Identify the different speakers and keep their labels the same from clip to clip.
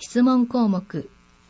Speaker 1: 質問項目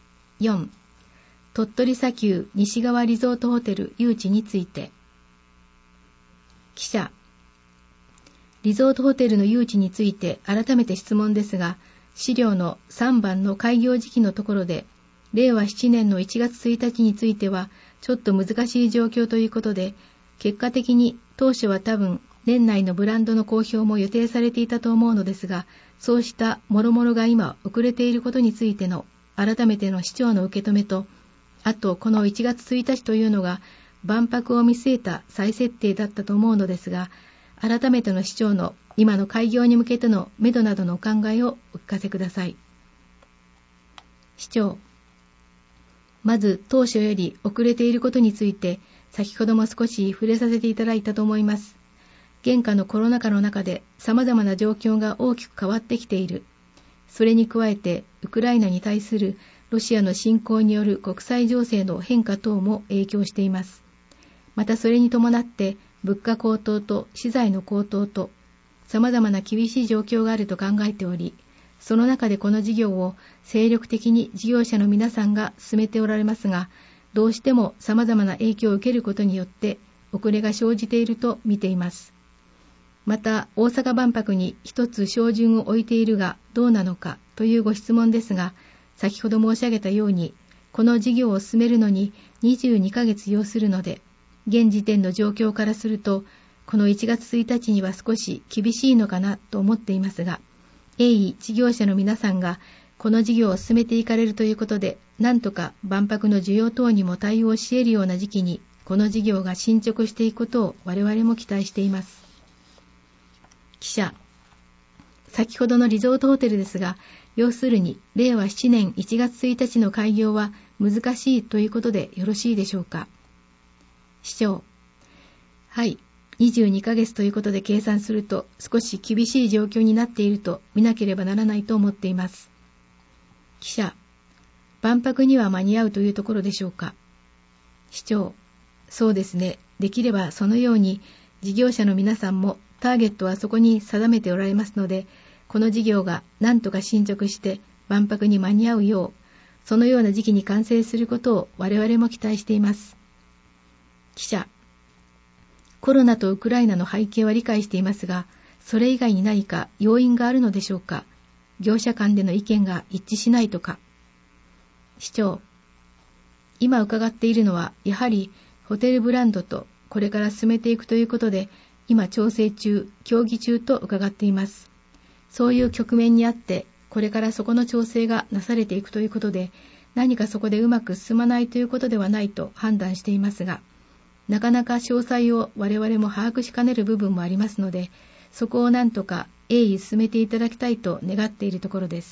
Speaker 1: 4、鳥取砂丘西側リゾートホテル誘致について。記者、リゾートホテルの誘致について改めて質問ですが、資料の3番の開業時期のところで、令和7年の1月1日についてはちょっと難しい状況ということで、結果的に当初は多分年内のブランドの公表も予定されていたと思うのですが、そうした諸々が今遅れていることについての改めての市長の受け止めと、あとこの1月1日というのが万博を見据えた再設定だったと思うのですが、改めての市長の今の開業に向けての目処などのお考えをお聞かせください。市長、まず当初より遅れていることについて先ほども少し触れさせていただいたと思います。現下のコロナ禍の中で様々な状況が大きく変わってきている。それに加えてウクライナに対するロシアの侵攻による国際情勢の変化等も影響しています。またそれに伴って物価高騰と資材の高騰と様々な厳しい状況があると考えており、その中でこの事業を精力的に事業者の皆さんが進めておられますが、どうしても様々な影響を受けることによって遅れが生じていると見ています。また大阪万博に一つ照準を置いているがどうなのかというご質問ですが、先ほど申し上げたようにこの事業を進めるのに22ヶ月要するので、現時点の状況からするとこの1月1日には少し厳しいのかなと思っていますが、鋭意事業者の皆さんがこの事業を進めていかれるということで、なんとか万博の需要等にも対応し得るような時期にこの事業が進捗していくことを我々も期待しています。記者、先ほどのリゾートホテルですが、要するに令和7年1月1日の開業は難しいということでよろしいでしょうか。市長、はい、22ヶ月ということで計算すると少し厳しい状況になっていると見なければならないと思っています。記者、万博には間に合うというところでしょうか。市長、そうですね。できればそのように事業者の皆さんもターゲットはそこに定めておられますので、この事業が何とか進捗して万博に間に合うよう、そのような時期に完成することを我々も期待しています。記者、コロナとウクライナの背景は理解していますが、それ以外に何か要因があるのでしょうか。業者間での意見が一致しないとか。市長、今伺っているのはやはりホテルブランドとこれから進めていくということで、今調整中、協議中と伺っています。そういう局面にあって、これからそこの調整がなされていくということで、何かそこでうまく進まないということではないと判断していますが、なかなか詳細を我々も把握しかねる部分もありますので、そこを何とか鋭意進めていただきたいと願っているところです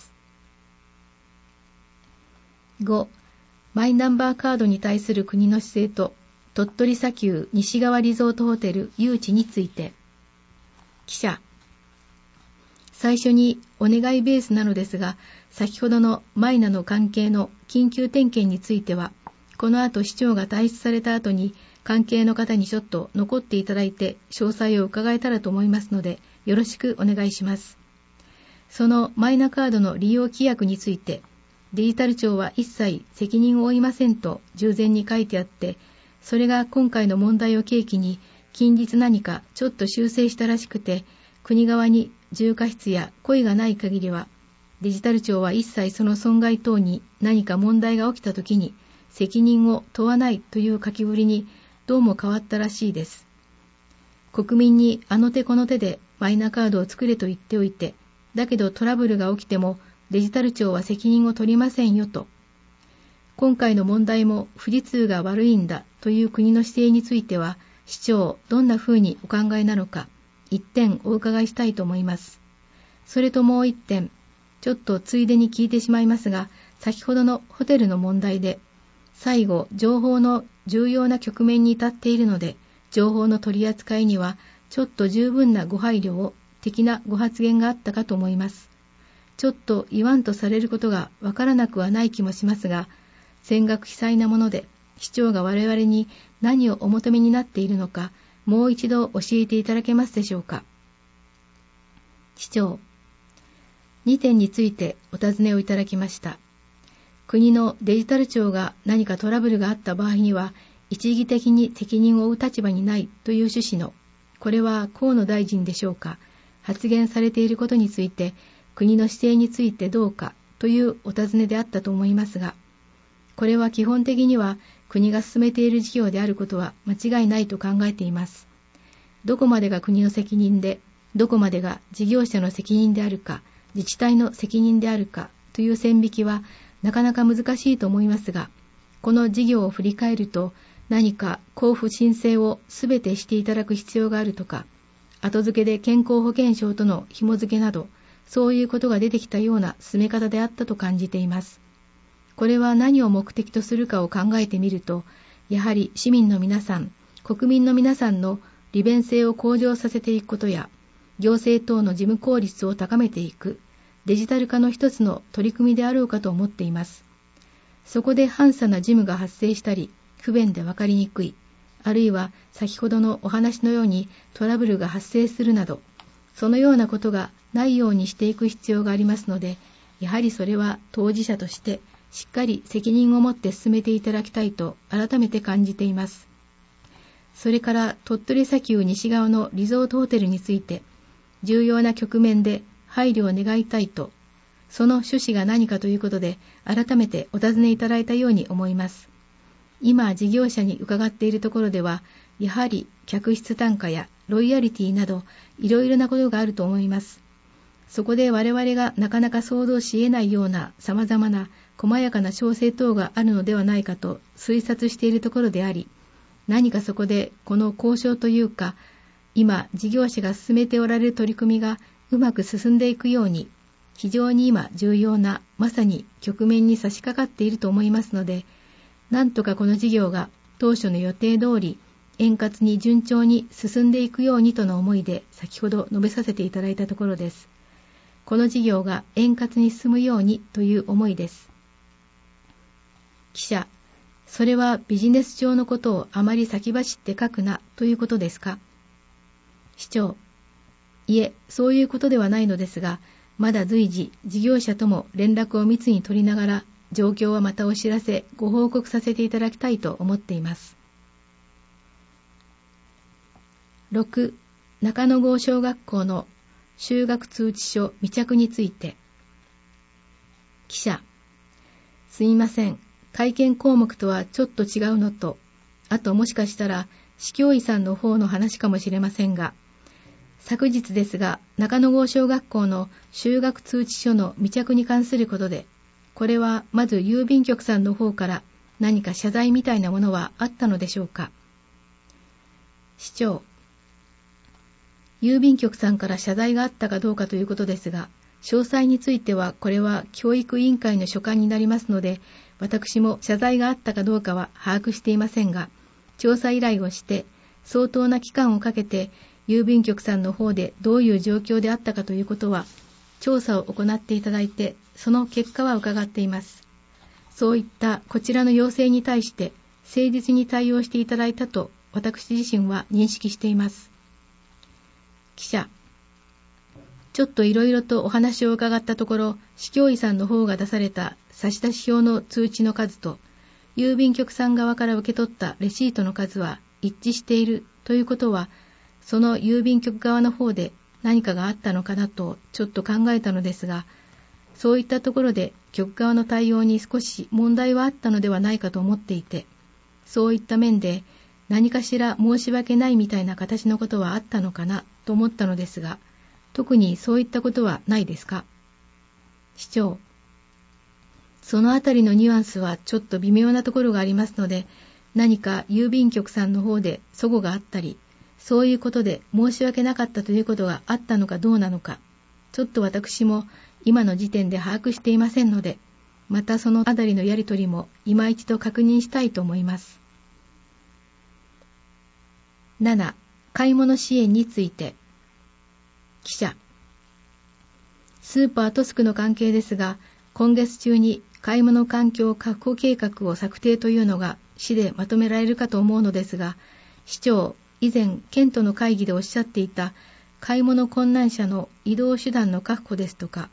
Speaker 1: 。5、マイナンバーカードに対する国の姿勢と、鳥取砂丘西側リゾートホテル誘致について。記者、最初にお願いベースなのですが、先ほどのマイナの関係の緊急点検については、この後市長が退出された後に関係の方にちょっと残っていただいて詳細を伺えたらと思いますので、よろしくお願いします。そのマイナカードの利用規約について、デジタル庁は一切責任を負いませんと従前に書いてあって、それが今回の問題を契機に近日何かちょっと修正したらしくて、国側に重過失や故意がない限りはデジタル庁は一切その損害等に何か問題が起きたときに責任を問わないという書きぶりにどうも変わったらしいです。国民にあの手この手でマイナカードを作れと言っておいて、だけどトラブルが起きてもデジタル庁は責任を取りませんよと。今回の問題も富士通が悪いんだという国の姿勢については、市長どんなふうにお考えなのか、一点お伺いしたいと思います。それともう一点、ちょっとついでに聞いてしまいますが、先ほどのホテルの問題で、最後情報の重要な局面に至っているので、情報の取り扱いにはちょっと十分なご配慮を的なご発言があったかと思います。ちょっと言わんとされることがわからなくはない気もしますが、全額非細なもので、市長が我々に何をお求めになっているのか、もう一度教えていただけますでしょうか。市長、 2点についてお尋ねをいただきました。国のデジタル庁が何かトラブルがあった場合には、一義的に責任を負う立場にないという趣旨の、これは河野大臣でしょうか、発言されていることについて、国の姿勢についてどうかというお尋ねであったと思いますが、これは基本的には国が進めている事業であることは間違いないと考えています。どこまでが国の責任で、どこまでが事業者の責任であるか、自治体の責任であるかという線引きはなかなか難しいと思いますが、この事業を振り返ると何か交付申請をすべてしていただく必要があるとか、後付けで健康保険証との紐付けなど、そういうことが出てきたような進め方であったと感じています。これは何を目的とするかを考えてみると、やはり市民の皆さん、国民の皆さんの利便性を向上させていくことや、行政等の事務効率を高めていくデジタル化の一つの取り組みであろうかと思っています。そこで繁差な事務が発生したり、不便で分かりにくい、あるいは先ほどのお話のようにトラブルが発生するなど、そのようなことがないようにしていく必要がありますので、やはりそれは当事者としてしっかり責任を持って進めていただきたいと改めて感じています。それから鳥取砂丘西側のリゾートホテルについて、重要な局面で配慮を願いたいと、その趣旨が何かということで改めてお尋ねいただいたように思います。今事業者に伺っているところでは、やはり客室単価やロイヤリティなどいろいろなことがあると思います。そこで我々がなかなか想像し得ないような様々な細やかな調整等があるのではないかと推察しているところであり、何かそこでこの交渉というか、今事業者が進めておられる取り組みがうまく進んでいくように、非常に今重要なまさに局面に差し掛かっていると思いますので、なんとかこの事業が当初の予定通り円滑に順調に進んでいくようにとの思いで先ほど述べさせていただいたところです。この事業が円滑に進むようにという思いです。記者、それはビジネス上のことをあまり先走って書くなということですか。市長、いえ、そういうことではないのですが、まだ随時事業者とも連絡を密に取りながら、状況はまたお知らせ、ご報告させていただきたいと思っています。6、中野郷小学校の就学通知書未着について。記者、すみません。会見項目とはちょっと違うのと、あともしかしたら市教委さんの方の話かもしれませんが、昨日ですが中野郷小学校の就学通知書の未着に関することで、これはまず郵便局さんの方から何か謝罪みたいなものはあったのでしょうか。市長、郵便局さんから謝罪があったかどうかということですが、詳細についてはこれは教育委員会の所管になりますので、私も謝罪があったかどうかは把握していませんが、調査依頼をして相当な期間をかけて郵便局さんの方でどういう状況であったかということは調査を行っていただいて、その結果は伺っています。そういったこちらの要請に対して誠実に対応していただいたと私自身は認識しています。記者、ちょっといろいろとお話を伺ったところ、市教委さんの方が出された差出表の通知の数と、郵便局さん側から受け取ったレシートの数は一致しているということは、その郵便局側の方で何かがあったのかなとちょっと考えたのですが、そういったところで局側の対応に少し問題はあったのではないかと思っていて、そういった面で何かしら申し訳ないみたいな形のことはあったのかなと思ったのですが、特にそういったことはないですか。市長、そのあたりのニュアンスはちょっと微妙なところがありますので、何か郵便局さんの方で齟齬があったり、そういうことで申し訳なかったということがあったのかどうなのか、ちょっと私も今の時点で把握していませんので、またそのあたりのやりとりも今一度確認したいと思います。7、買い物支援について。記者、スーパートスクの関係ですが、今月中に買い物環境確保計画を策定というのが市でまとめられるかと思うのですが、市長、以前県との会議でおっしゃっていた買い物困難者の移動手段の確保ですとか、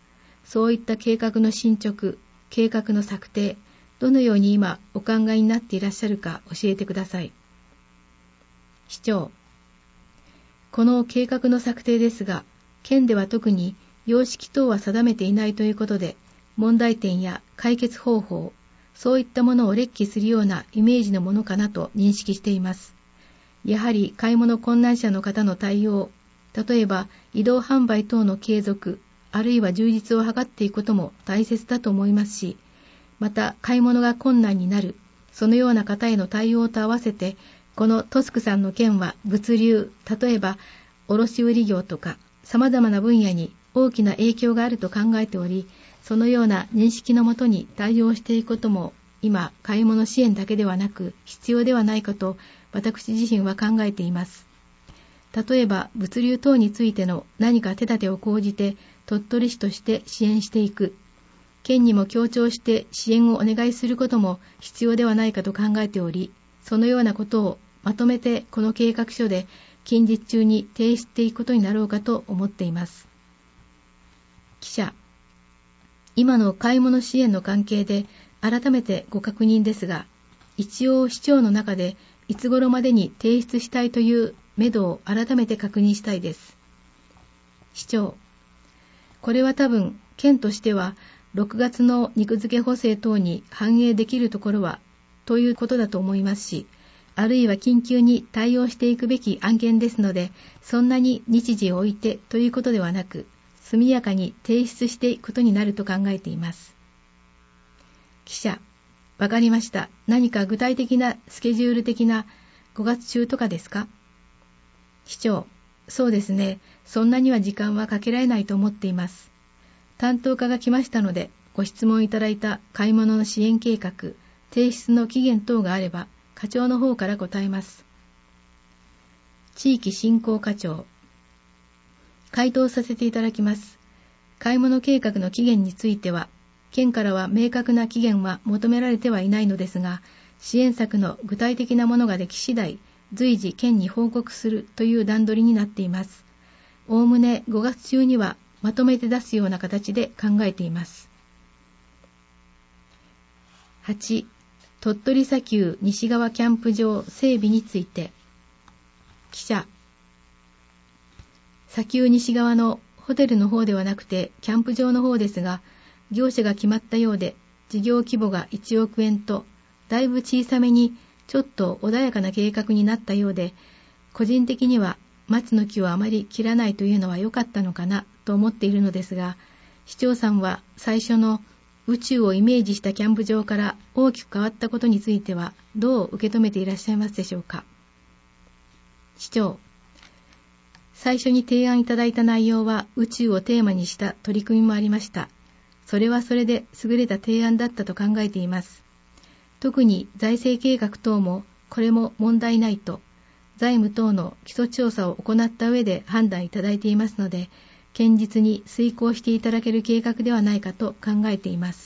Speaker 1: そういった計画の進捗、計画の策定、どのように今お考えになっていらっしゃるか教えてください。市長、この計画の策定ですが、県では特に様式等は定めていないということで、問題点や解決方法、そういったものを列記するようなイメージのものかなと認識しています。やはり買い物困難者の方の対応、例えば移動販売等の継続、あるいは充実を図っていくことも大切だと思いますし、また買い物が困難になる、そのような方への対応と合わせて、このトスクさんの件は物流、例えば卸売業とか様々な分野に大きな影響があると考えており、そのような認識のもとに対応していくことも今買い物支援だけではなく必要ではないかと私自身は考えています。例えば物流等についての何か手立てを講じて鳥取市として支援していく、県にも協調して支援をお願いすることも必要ではないかと考えており、そのようなことをまとめてこの計画書で近日中に提出していくことになろうかと思っています。記者、今の買い物支援の関係で改めてご確認ですが、一応市長の中でいつ頃までに提出したいという目処を改めて確認したいです。市長、これは多分県としては6月の肉付け補正等に反映できるところはということだと思いますし、あるいは緊急に対応していくべき案件ですので、そんなに日時を置いてということではなく、速やかに提出していくことになると考えています。記者、わかりました。何か具体的なスケジュール的な5月中とかですか？市長、そうですね。そんなには時間はかけられないと思っています。担当課が来ましたので、ご質問いただいた買い物の支援計画、提出の期限等があれば、課長の方から答えます。地域振興課長、回答させていただきます。買い物計画の期限については、県からは明確な期限は求められてはいないのですが、支援策の具体的なものができ次第、随時県に報告するという段取りになっています。おおむね5月中にはまとめて出すような形で考えています。8、鳥取砂丘西側キャンプ場整備について。記者、砂丘西側のホテルの方ではなくてキャンプ場の方ですが、業者が決まったようで、事業規模が1億円と、だいぶ小さめにちょっと穏やかな計画になったようで、個人的には松の木をあまり切らないというのは良かったのかなと思っているのですが、市長さんは最初の宇宙をイメージしたキャンプ場から大きく変わったことについてはどう受け止めていらっしゃいますでしょうか。市長、最初に提案いただいた内容は宇宙をテーマにした取り組みもありました。それはそれで優れた提案だったと考えています。特に財政計画等もこれも問題ないと、財務等の基礎調査を行った上で判断いただいていますので、堅実に遂行していただける計画ではないかと考えています。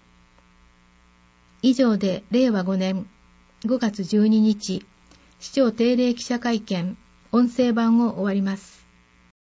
Speaker 1: 以上で令和5年5月12日、市長定例記者会見音声版を終わります。